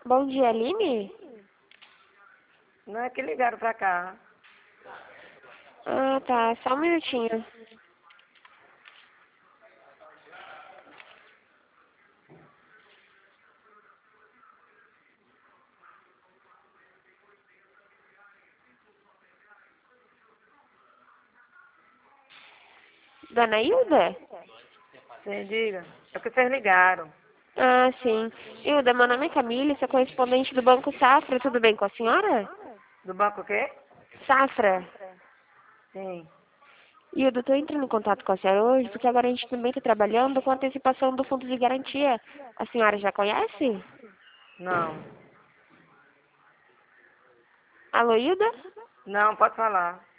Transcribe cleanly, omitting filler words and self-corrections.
Bom dia, Aline? Não é que ligaram pra cá. Ah, tá. Só um minutinho. Dona Hilda? Sim, diga. É que vocês ligaram. Ah, sim. Hilda, meu nome é Camille, sou correspondente do Banco Safra. Tudo bem com a senhora? Do banco o quê? Safra. Sim. Hilda, eu tô entrando em contato com a senhora hoje porque agora a gente também está trabalhando com a antecipação do fundo de garantia. A senhora já conhece? Não. Alô, Hilda? Não, pode falar.